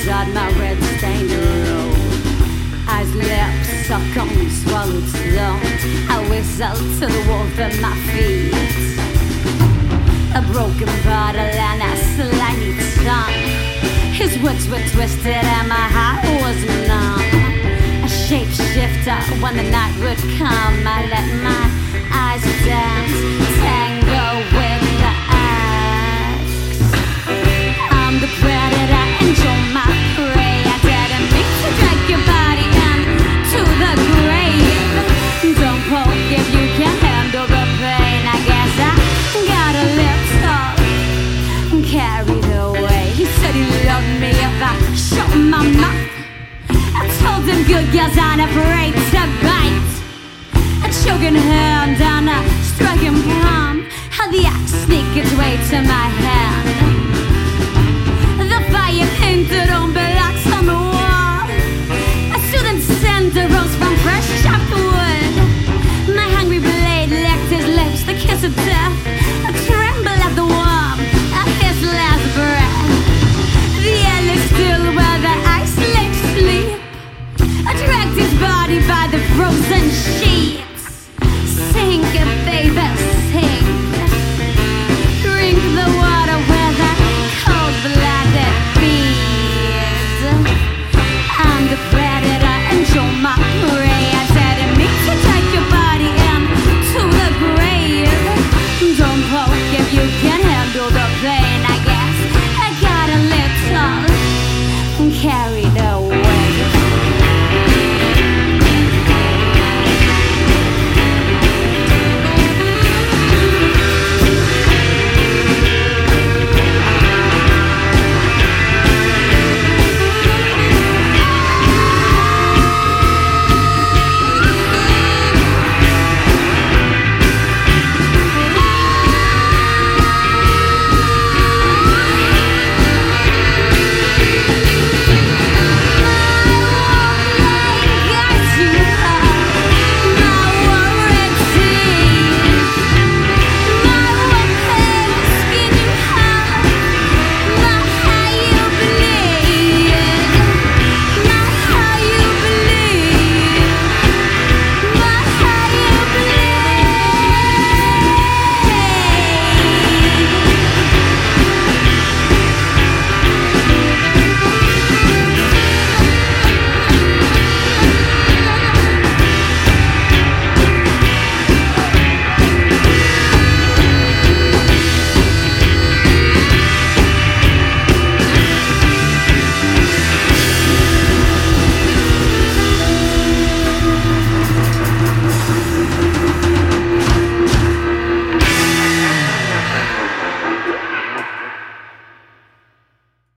inside my red stained robe. Eyes, lips, suck on swallowed stone. I whistle to the wolf at my feet. A broken bottle and a slimy tongue. His words were twisted and my heart was numb. A shapeshifter when the night would come. I let my eyes dance, tango with the axe. I'm the predator, enjoy my prey. I didn't mean to drag your body into the grave. Don't poke if you can handle the pain. I guess I got a little carried away. He said he loved me if I shut my mouth. I told him good girls aren't afraid to bite. A choking hand and a striking palm. How the axe sneaked its way to my hand.